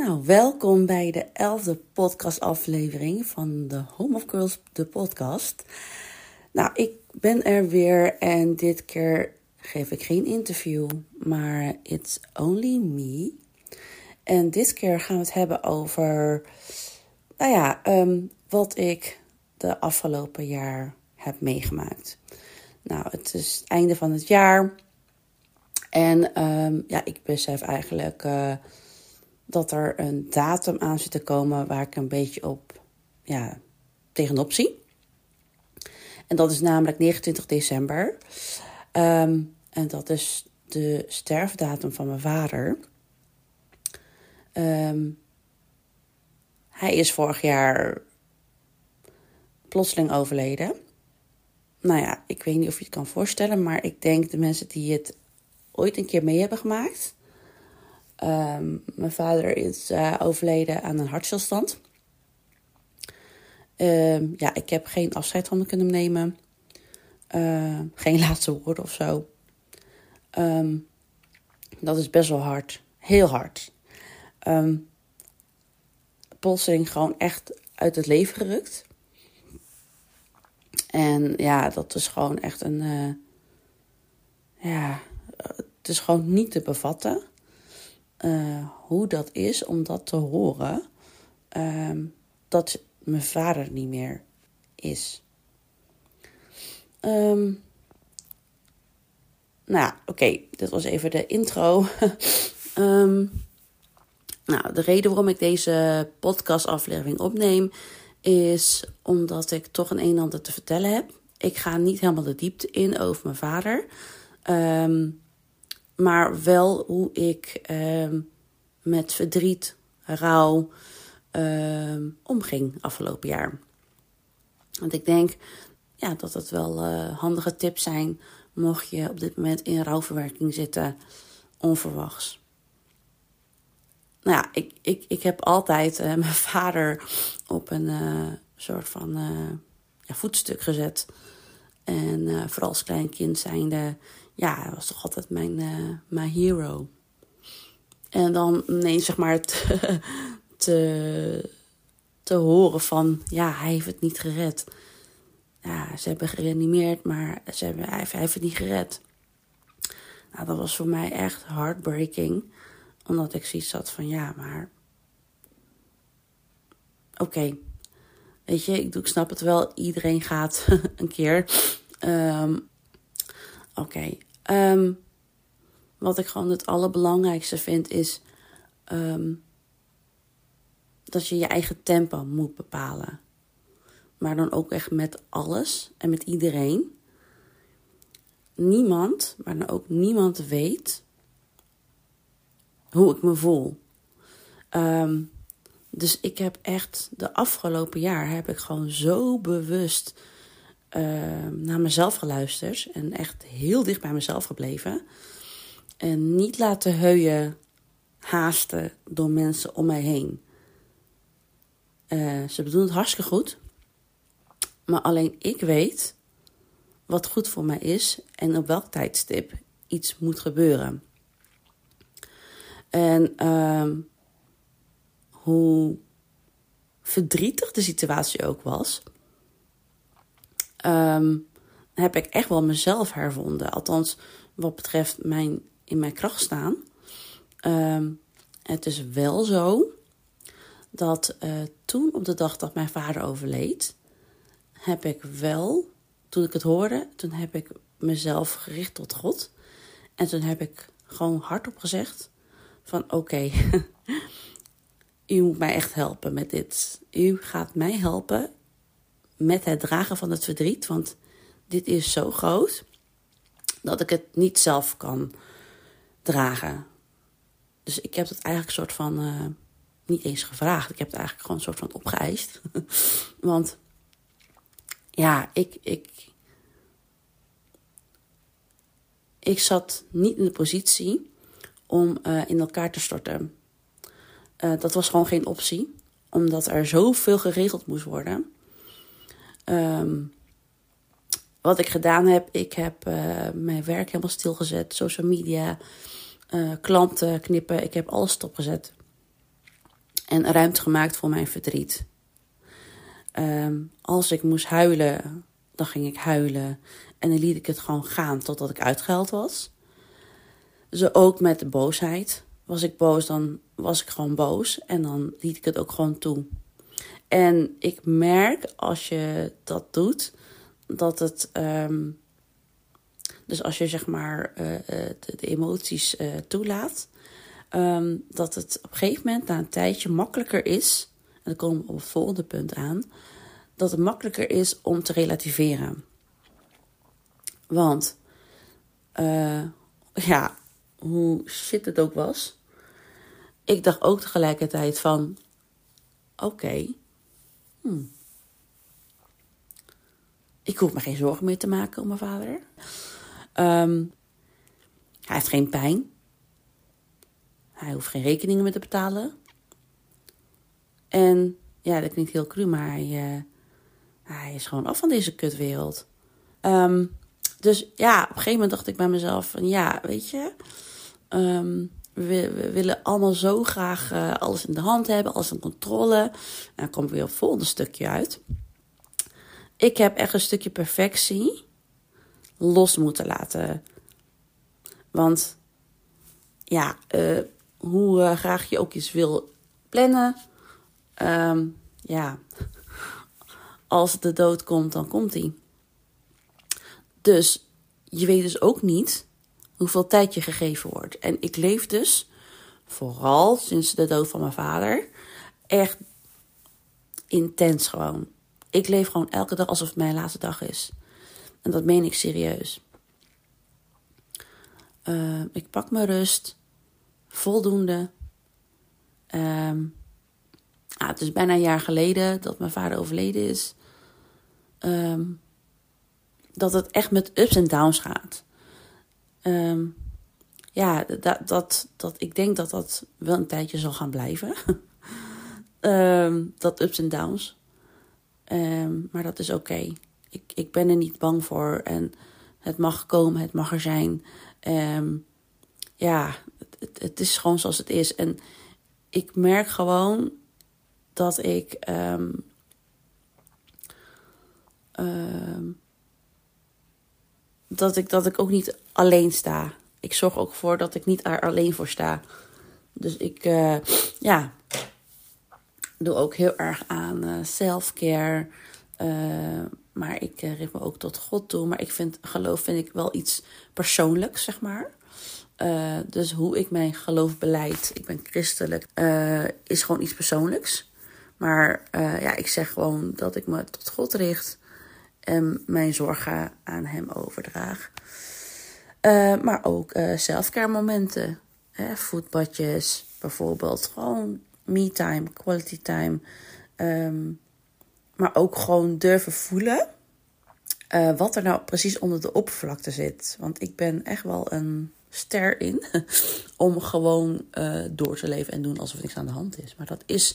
Nou, welkom bij de 11e podcastaflevering van de Home of Girls, de podcast. Nou, ik ben er weer en dit keer geef ik geen interview, maar it's only me. En dit keer gaan we het hebben over, wat ik de afgelopen jaar heb meegemaakt. Nou, het is het einde van het jaar en ik besef eigenlijk dat er een datum aan zit te komen waar ik een beetje op tegenop zie. En dat is namelijk 29 december. En dat is de sterfdatum van mijn vader. Hij is vorig jaar plotseling overleden. Nou ja, ik weet niet of je het kan voorstellen, maar ik denk de mensen die het ooit een keer mee hebben gemaakt. Mijn vader is overleden aan een hartstilstand. Ik heb geen afscheid van hem kunnen nemen. Geen laatste woorden of zo. Dat is best wel hard. Heel hard. Plotseling gewoon echt uit het leven gerukt. En ja, dat is gewoon echt een... het is gewoon niet te bevatten. Hoe dat is om dat te horen. Dat mijn vader niet meer is. Dit was even de intro. De reden waarom ik deze podcastaflevering opneem is omdat ik toch een en ander te vertellen heb. Ik ga niet helemaal de diepte in over mijn vader. Maar wel hoe ik met verdriet, rouw omging afgelopen jaar. Want ik denk dat het wel handige tips zijn mocht je op dit moment in rouwverwerking zitten, onverwachts. Nou ja, ik heb altijd mijn vader op een soort van voetstuk gezet. En vooral als klein kind zijnde, hij was toch altijd mijn hero. En dan ineens zeg maar te horen van, hij heeft het niet gered. Ja, ze hebben gereanimeerd, maar hij heeft het niet gered. Nou, dat was voor mij echt heartbreaking. Omdat ik zoiets had van, Oké. Weet je, ik snap het wel. Iedereen gaat een keer. Wat ik gewoon het allerbelangrijkste vind is dat je je eigen tempo moet bepalen. Maar dan ook echt met alles en met iedereen. Niemand, maar dan ook niemand weet hoe ik me voel. Dus ik heb echt de afgelopen jaar heb ik gewoon zo bewust naar mezelf geluisterd. En echt heel dicht bij mezelf gebleven. En niet laten heuien, haasten door mensen om mij heen. Ze bedoelen het hartstikke goed. Maar alleen ik weet wat goed voor mij is en op welk tijdstip iets moet gebeuren. En hoe verdrietig de situatie ook was, heb ik echt wel mezelf hervonden. Althans, wat betreft in mijn kracht staan. Het is wel zo dat toen op de dag dat mijn vader overleed, heb ik wel, toen ik het hoorde, toen heb ik mezelf gericht tot God. En toen heb ik gewoon hardop gezegd van oké, u moet mij echt helpen met dit. U gaat mij helpen met het dragen van het verdriet. Want dit is zo groot dat ik het niet zelf kan dragen. Dus ik heb het eigenlijk soort van niet eens gevraagd. Ik heb het eigenlijk gewoon een soort van opgeëist. Want ik zat niet in de positie om in elkaar te storten. Dat was gewoon geen optie. Omdat er zoveel geregeld moest worden. Wat ik gedaan heb, ik heb mijn werk helemaal stilgezet. Social media, klanten knippen. Ik heb alles stopgezet. En ruimte gemaakt voor mijn verdriet. Als ik moest huilen, dan ging ik huilen. En dan liet ik het gewoon gaan totdat ik uitgehuild was. Zo ook met de boosheid. Was ik boos, dan was ik gewoon boos. En dan liet ik het ook gewoon toe. En ik merk als je dat doet, dat het... dus als je zeg maar de emoties toelaat, dat het op een gegeven moment na een tijdje makkelijker is, en dan komen we op het volgende punt aan, dat het makkelijker is om te relativeren. Want, hoe shit het ook was, ik dacht ook tegelijkertijd van, oké, ik hoef me geen zorgen meer te maken om mijn vader. Hij heeft geen pijn. Hij hoeft geen rekeningen meer te betalen. En ja, dat klinkt heel cru, maar hij is gewoon af van deze kutwereld. Dus ja, op een gegeven moment dacht ik bij mezelf van ja, weet je, we willen allemaal zo graag alles in de hand hebben, alles in controle. En dan kom ik weer op het volgende stukje uit. Ik heb echt een stukje perfectie los moeten laten. Want ja, hoe graag je ook iets wil plannen, als de dood komt, dan komt die. Dus je weet dus ook niet hoeveel tijd je gegeven wordt. En ik leef dus, vooral sinds de dood van mijn vader, echt intens gewoon. Ik leef gewoon elke dag alsof het mijn laatste dag is. En dat meen ik serieus. Ik pak mijn rust. Voldoende. Het is bijna een jaar geleden dat mijn vader overleden is. Dat het echt met ups en downs gaat. Ik denk dat dat wel een tijdje zal gaan blijven. Dat ups en downs. Maar dat is oké. Ik ben er niet bang voor. En het mag komen, het mag er zijn. Het is gewoon zoals het is. En ik merk gewoon dat ik... dat ik ook niet alleen sta. Ik zorg ook voor dat ik niet er alleen voor sta. Dus ik doe ook heel erg aan self-care. Maar ik richt me ook tot God toe. Maar geloof vind ik wel iets persoonlijks, zeg maar. Dus hoe ik mijn geloof beleid, ik ben christelijk, is gewoon iets persoonlijks. Maar ik zeg gewoon dat ik me tot God richt en mijn zorgen aan hem overdraag. Maar ook self-care momenten. Voetbadjes bijvoorbeeld. Gewoon me-time, quality time. Maar ook gewoon durven voelen wat er nou precies onder de oppervlakte zit. Want ik ben echt wel een ster in om gewoon door te leven en doen alsof niks aan de hand is. Maar dat is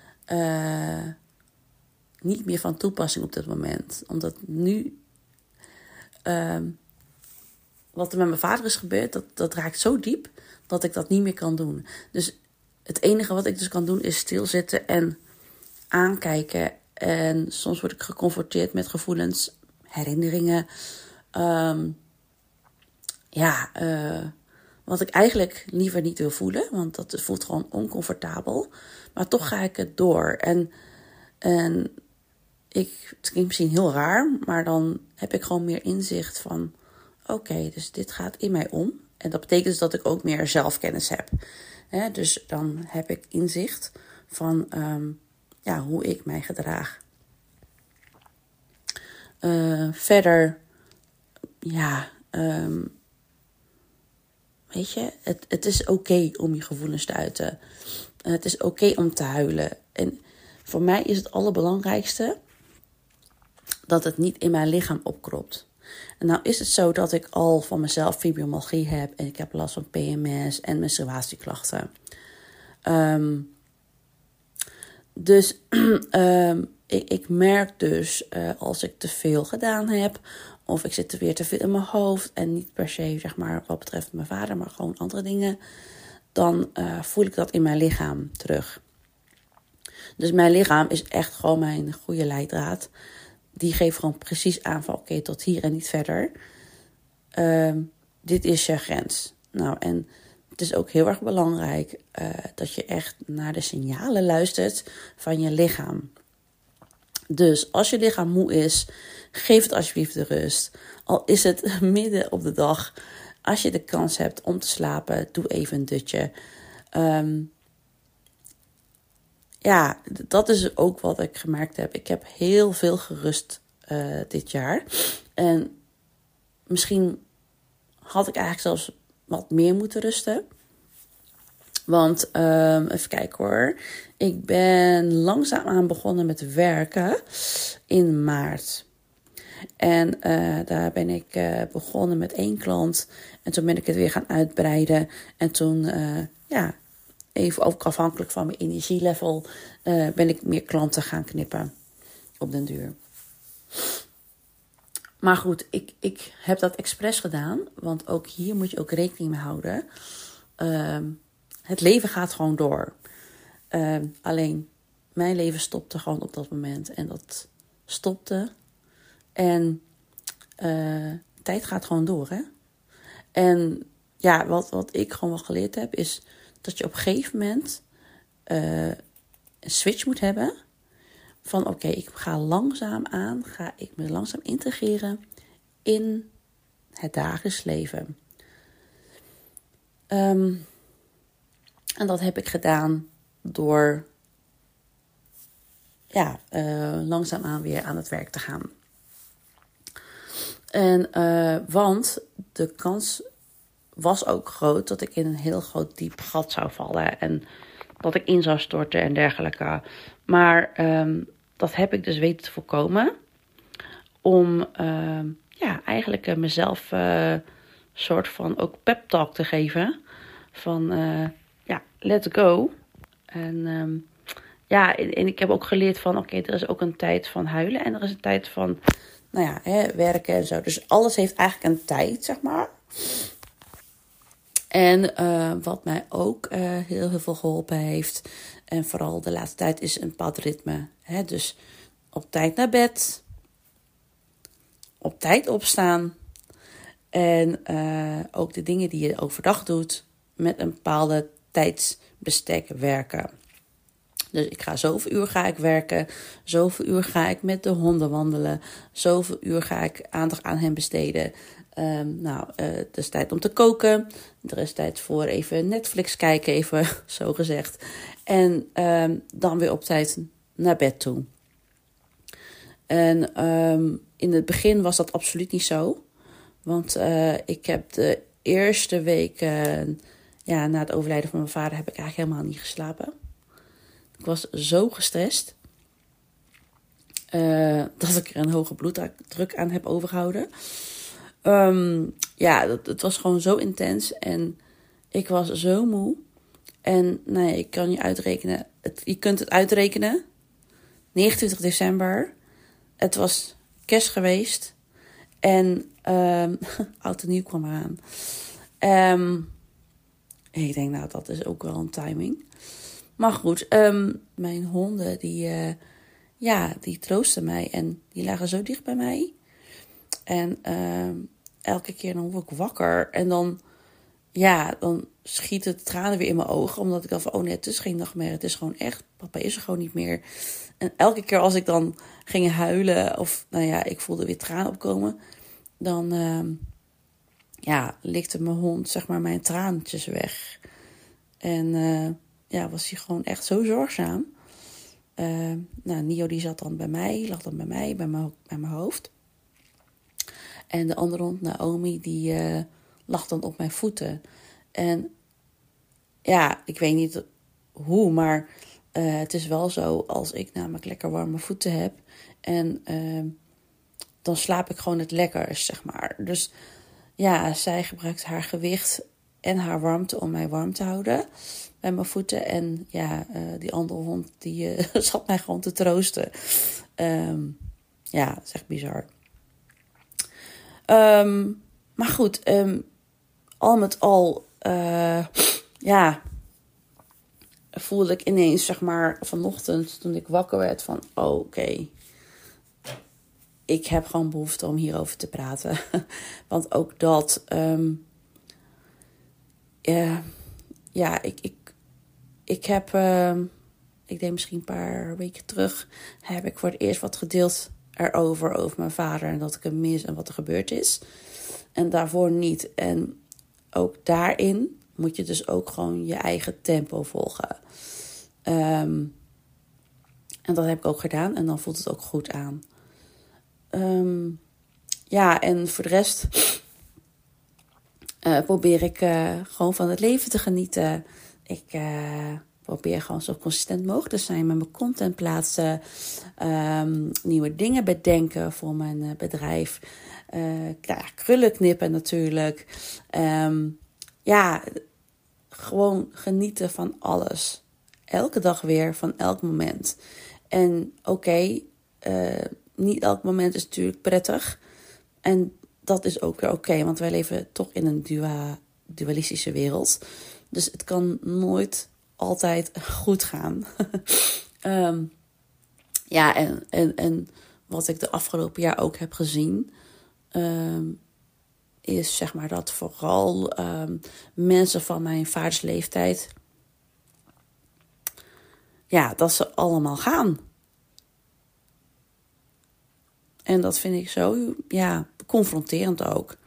niet meer van toepassing op dit moment. Omdat nu wat er met mijn vader is gebeurd, dat raakt zo diep dat ik dat niet meer kan doen. Dus het enige wat ik dus kan doen is stilzitten en aankijken. En soms word ik geconfronteerd met gevoelens, herinneringen. Wat ik eigenlijk liever niet wil voelen. Want dat voelt gewoon oncomfortabel. Maar toch ga ik het door. En het klinkt misschien heel raar. Maar dan heb ik gewoon meer inzicht van... Oké, dus dit gaat in mij om. En dat betekent dus dat ik ook meer zelfkennis heb. Dus dan heb ik inzicht van hoe ik mij gedraag. Verder, weet je, het is oké om je gevoelens te uiten. Het is oké om te huilen. En voor mij is het allerbelangrijkste dat het niet in mijn lichaam opkropt. En nou is het zo dat ik al van mezelf fibromyalgie heb en ik heb last van PMS en menstruatieklachten. Dus ik merk dus als ik te veel gedaan heb of ik zit er weer te veel in mijn hoofd en niet per se zeg maar wat betreft mijn vader, maar gewoon andere dingen, dan voel ik dat in mijn lichaam terug. Dus mijn lichaam is echt gewoon mijn goede leidraad. Die geeft gewoon precies aan van oké, tot hier en niet verder. Dit is je grens. Nou, en het is ook heel erg belangrijk dat je echt naar de signalen luistert van je lichaam. Dus als je lichaam moe is, geef het alsjeblieft de rust. Al is het midden op de dag. Als je de kans hebt om te slapen, doe even een dutje. Ja, dat is ook wat ik gemerkt heb. Ik heb heel veel gerust dit jaar. En misschien had ik eigenlijk zelfs wat meer moeten rusten. Want, even kijken hoor. Ik ben langzaamaan begonnen met werken in maart. En daar ben ik begonnen met 1 klant. En toen ben ik het weer gaan uitbreiden. En toen, even ook afhankelijk van mijn energielevel, ben ik meer klanten gaan knippen op den duur. Maar goed, ik heb dat expres gedaan. Want ook hier moet je ook rekening mee houden. Het leven gaat gewoon door. Alleen, mijn leven stopte gewoon op dat moment. En dat stopte. En tijd gaat gewoon door, hè. En ja, wat ik gewoon wel geleerd heb, is dat je op een gegeven moment een switch moet hebben. Van oké, ik ga ik me langzaam integreren in het dagelijks leven. En dat heb ik gedaan door langzaamaan weer aan het werk te gaan. En want de kans was ook groot dat ik in een heel groot diep gat zou vallen. En dat ik in zou storten en dergelijke. Maar dat heb ik dus weten te voorkomen. Om eigenlijk mezelf soort van ook pep talk te geven. Van let's go. En ik heb ook geleerd van oké, er is ook een tijd van huilen. En er is een tijd van werken en zo. Dus alles heeft eigenlijk een tijd, zeg maar. En wat mij ook heel veel geholpen heeft, en vooral de laatste tijd, is een bepaald ritme. Dus op tijd naar bed, op tijd opstaan en ook de dingen die je overdag doet met een bepaalde tijdsbestek werken. Dus ik ga zoveel uur werken, zoveel uur ga ik met de honden wandelen, zoveel uur ga ik aandacht aan hen besteden. Het is tijd om te koken. Er is tijd voor even Netflix kijken, even zo gezegd. En dan weer op tijd naar bed toe. En in het begin was dat absoluut niet zo. Want ik heb de eerste week na het overlijden van mijn vader heb ik eigenlijk helemaal niet geslapen. Ik was zo gestrest dat ik er een hoge bloeddruk aan heb overgehouden. Het was gewoon zo intens en ik was zo moe. En ik kan je uitrekenen, je kunt het uitrekenen. 29 december, het was kerst geweest en oud en nieuw kwam eraan. Ik denk, dat is ook wel een timing. Maar goed, mijn honden die troosten mij en die lagen zo dicht bij mij. En elke keer dan word ik wakker en dan schieten de tranen weer in mijn ogen. Omdat ik dacht van, het is geen nachtmerrie, het is gewoon echt, papa is er gewoon niet meer. En elke keer als ik dan ging huilen of ik voelde weer tranen opkomen, dan likte mijn hond zeg maar mijn traantjes weg. En was hij gewoon echt zo zorgzaam. Nio die zat dan bij mij, lag dan bij mij, bij mijn hoofd. En de andere hond, Naomi, die lag dan op mijn voeten. En ik weet niet hoe, maar het is wel zo als ik namelijk lekker warme voeten heb. En dan slaap ik gewoon het lekkerst, zeg maar. Dus zij gebruikt haar gewicht en haar warmte om mij warm te houden bij mijn voeten. En die andere hond, die zat mij gewoon te troosten. Dat is echt bizar. Maar goed, al met al, voelde ik ineens, zeg maar, vanochtend toen ik wakker werd van, oké, ik heb gewoon behoefte om hierover te praten. Want ook dat, ik heb, ik denk misschien een paar weken terug, heb ik voor het eerst wat gedeeld over mijn vader en dat ik hem mis en wat er gebeurd is. En daarvoor niet. En ook daarin moet je dus ook gewoon je eigen tempo volgen. En dat heb ik ook gedaan en dan voelt het ook goed aan. En voor de rest probeer ik gewoon van het leven te genieten. Ik probeer gewoon zo consistent mogelijk te zijn met mijn content plaatsen. Nieuwe dingen bedenken voor mijn bedrijf. Krullen knippen natuurlijk. Gewoon genieten van alles. Elke dag weer, van elk moment. En niet elk moment is natuurlijk prettig. En dat is ook weer oké, want wij leven toch in een dualistische wereld. Dus het kan nooit altijd goed gaan. En wat ik de afgelopen jaar ook heb gezien, is zeg maar dat vooral mensen van mijn vaders leeftijd, dat ze allemaal gaan. En dat vind ik zo, confronterend ook.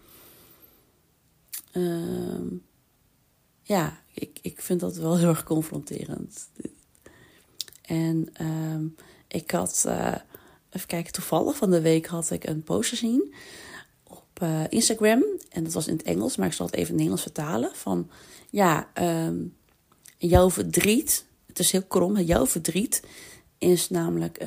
Ik vind dat wel heel erg confronterend. En ik had, even kijken, toevallig van de week had ik een post gezien op Instagram. En dat was in het Engels, maar ik zal het even in het Nederlands vertalen. Van, jouw verdriet, het is heel krom, jouw verdriet is namelijk,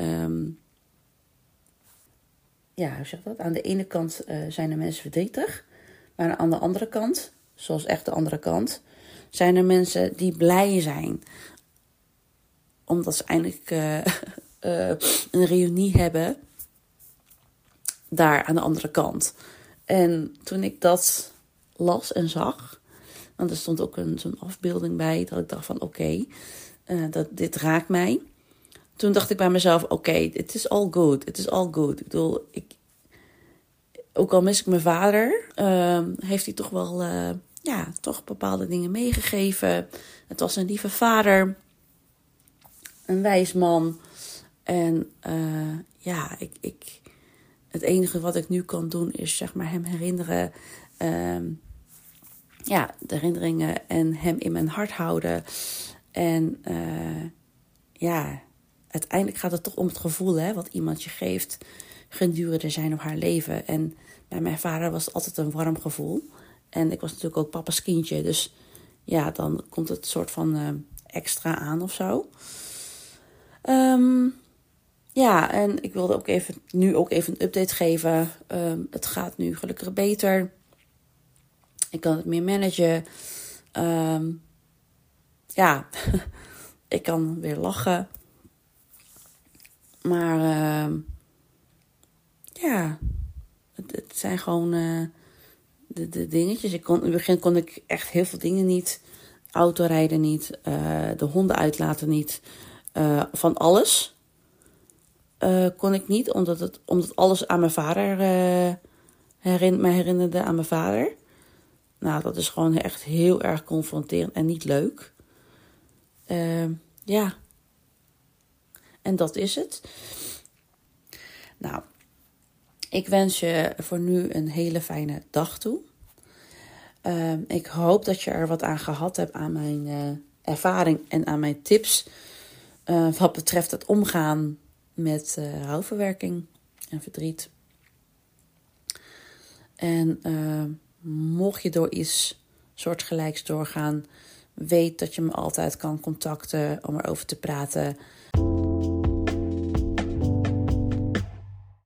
hoe zeg dat? Aan de ene kant zijn er mensen verdrietig, maar aan de andere kant, zoals echt de andere kant, zijn er mensen die blij zijn. Omdat ze eindelijk een reunie hebben daar aan de andere kant. En toen ik dat las en zag, want er stond ook zo'n afbeelding bij, dat ik dacht van dit raakt mij. Toen dacht ik bij mezelf, het is all good. Het is all good. Ik bedoel, ook al mis ik mijn vader, heeft hij toch wel toch bepaalde dingen meegegeven. Het was een lieve vader, een wijs man. En het enige wat ik nu kan doen is zeg maar hem herinneren. De herinneringen en hem in mijn hart houden. En uiteindelijk gaat het toch om het gevoel, hè, wat iemand je geeft gedurende zijn of haar leven. En bij mijn vader was het altijd een warm gevoel. En ik was natuurlijk ook papa's kindje. Dus dan komt het soort van extra aan of zo. En ik wilde ook nu even een update geven. Het gaat nu gelukkig beter. Ik kan het meer managen. Ik kan weer lachen. Maar het zijn gewoon de dingetjes. In het begin kon ik echt heel veel dingen niet. Autorijden niet. De honden uitlaten niet. Van alles kon ik niet. Omdat alles aan mijn vader me herinnerde aan mijn vader. Nou, dat is gewoon echt heel erg confronterend en niet leuk. En dat is het. Nou, ik wens je voor nu een hele fijne dag toe. Ik hoop dat je er wat aan gehad hebt aan mijn ervaring en aan mijn tips. Wat betreft het omgaan met rouwverwerking en verdriet. En mocht je door iets soortgelijks doorgaan, weet dat je me altijd kan contacten om erover te praten.